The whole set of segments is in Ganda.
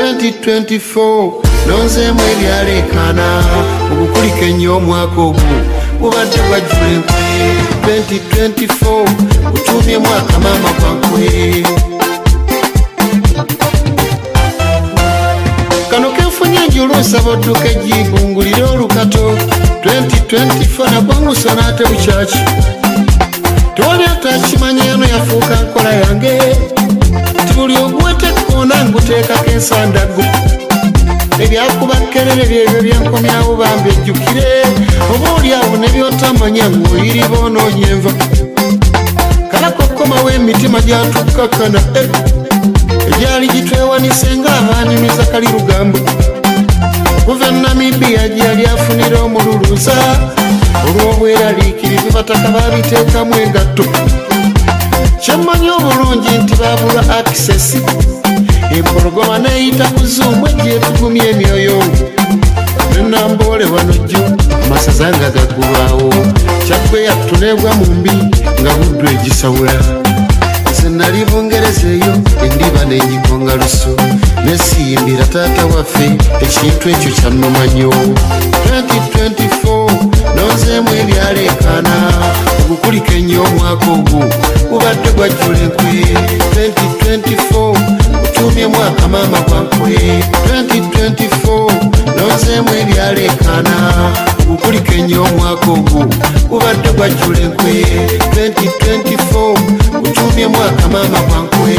2024 nonzeemu ebyaleekaana okukulika ennyo omwaka ogwo gubadde gwajjula enkwe 2024 utuumye mwaka maama gwankwe kano kenfunye njuluusaba odduka ejjingungulire olukato 2024 nagwangusa n'ate bukyaki tewali atakimanya eno yafuuka nkola yange ti buli ogwetekkoona nguteekako ensandago ebyakuba kkerere byebyo byenkomyawo bambi ejjukire oba oliawo ne byotamanya ng'oyiriba onoonya enva kalakokkomawo emitima gyatukkakana egyali gitwewanise ng'abaanyumiza kali lugambo kuva Namibia gyali afunira omululuuza olw'obweraliikirivu bataka babiteekamu engatto kyemmanyi obulungi nti baabula akisesi empologoma neeyita ku zuumu egyetugumya emyoyo nenamboole wano jjo amasaza nga gaggulwawo kyaggwe yatuneebwa mu mbi nga buddu egisawula nze nali bungereza eyo endiba n'enjikonga luso nesiyimbira taata waffe ekintu ekyo kyannuma nnyo 2024 nonzeemu ebyaleekaana okukulika ennyo omwaka ogwo gubadde gwajjula enkwe 2024 utuumye mwaka maama gwankwe 2024 nonzeemu ebyaleekaana okukulika ennyo omwaka ogwo gubadde gwajjula enkwe 2024 utuumye mwaka maama gwankwe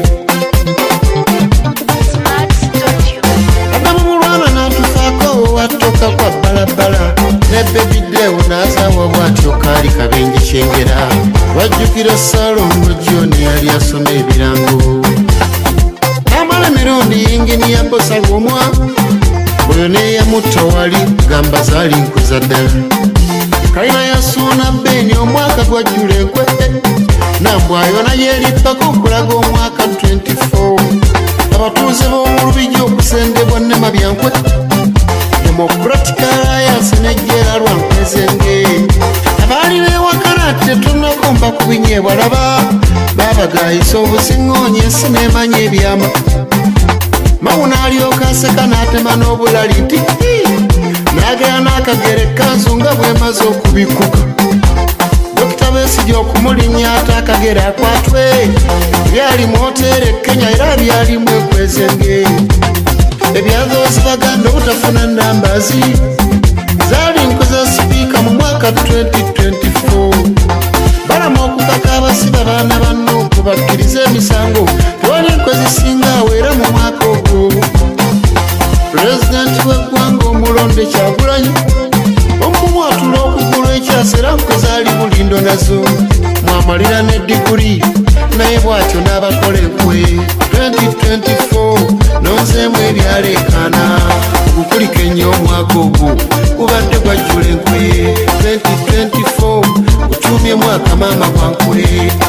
watoka kwa balabala ne bebidewo n'asaawa bw'atyo kaali kabenje kyengera wajjukira Salomo John yali asoma ebirango amala emirundi yingini ya bosa lwomwa oyo neeyamutta wali gamba zaali nkuza ddala kalina yasuuna beni omwaka gwajjula enkwe nambwayo naye erippako okulaga omwaka 24 abatuuze b'omulubijja okusendebwa nnema byankwe Democratic Alliance nejjera lwankwezenge abaali beewakana tetunnakomba ku binyeebwa laba baabagayisa obusiŋŋoonyi ensi neemanya ebyama mawuna alyoka aseka n'atema n'obulali nti n'agera n'akagere kanzu nga bwemaze okubikuka Dokita Besigye okumulinnya ate akagere akwatwe byali mu hoteeri e Kenya era byalimu ekwezenge ebyazoozi baganda obutafuna ndambazi zaali nkoza sipiika mu mwaka 2024 balama okukaka abasiba baana banno okubakkiriza emisango tewali enkozi singaawo era mu mwaka ogwo pulezidenti w'eggwanga omulonde Kyagulanyi omumwatula okugulu ekyasa era nkozaali bulindo nazo mwamalira ne diguli naye bw'atyo n'abakola enkwe 2024 nonzeemu ebyaleekaana okukulika ennyo omwaka ogwo gubadde gwajjula enkwe 2024 utuumye mwaka maama gwankwe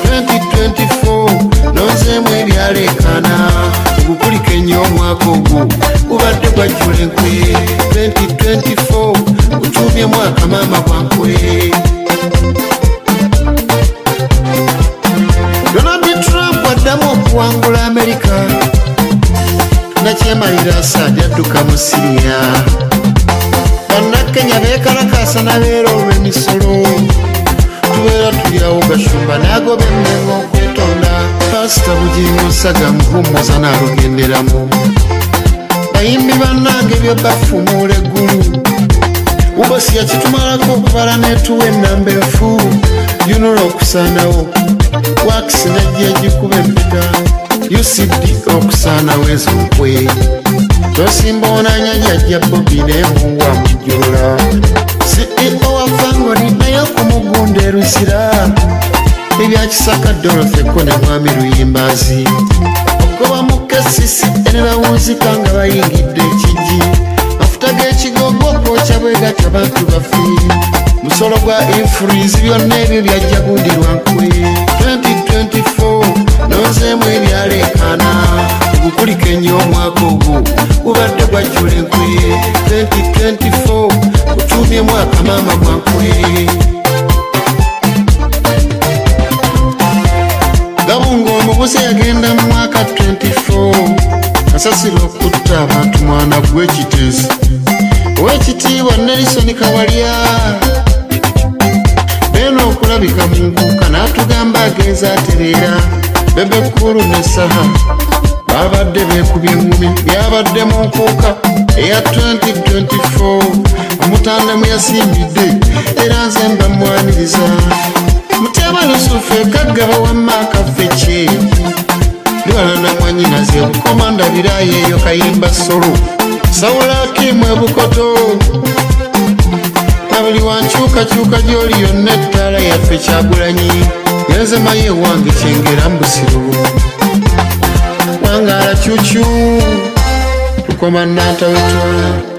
2024 nonzeemu ebyaleekaana okukulika ennyo omwaka ogwo gubadde gwajjula enkwe 2024 utuumye mwaka maama gwankwe Donald Trump addamu okuwangula Amerika nakyemalira sajja adduka mu Siriya bannakenya beekalakaasa nabeera olw'emisolo tubeera tulyawo gashumba n'agoba emmengo okwetonda pasita Bugingo Saga muhumuza n'alugenderamu bayimbi bannange byo bafumuula eggulu ubosi yakitumalako okubala netuwa ennamba enfu yunula okusaanawo wakisi najja gikuba empeta UCD okusaanawo ezo nkwe tosimba onanya jjajja Bobi neemungwa mujjula CEO wa Fangoni naye okumugunda erusira ebyakisaka Dorothy ne mwami Luyimbazi ogoba mu kesisi enebawunzika nga bayingidde ekijji mafuta g'ekigogo okwokya bwe gatya bantu baffe musolo gwa infurizi byonna ebyo byajja gundirwa nkwe 2024 nonzeemu ebyaleekaana okukulika ennyo omwaka ogwo gubadde gwajjula enkwe 2024 utuumye mwaka maama gwankwe Gabunga omubuze yagenda mu mwaka 24 kasasiro okutta ate abantu mwana gw'ekiteesi ow'ekitiibwa Nelson Kawalya beno okulabika mu nkuuka n'atugamba agenza atereera Bebe Cool ne Saha babadde beekubye engumi byabadde mu nkuuka eya 2024 Omutanda yasimbidde era nze mba mwaniriza Mutyaba Yusufu Kaggaba wamma akaffe Liwana na mwanyinaze Bukomanda Birayi eyo Kayimba Solo Sawula Hakimu Ebukoto Abuli wankyukakyuka gy'oli yonna ettaala yaffe Kyagulanyi Yenze maye wange Kyengera Mbusiro Wangala Cucu Tukomanda Ntawetwa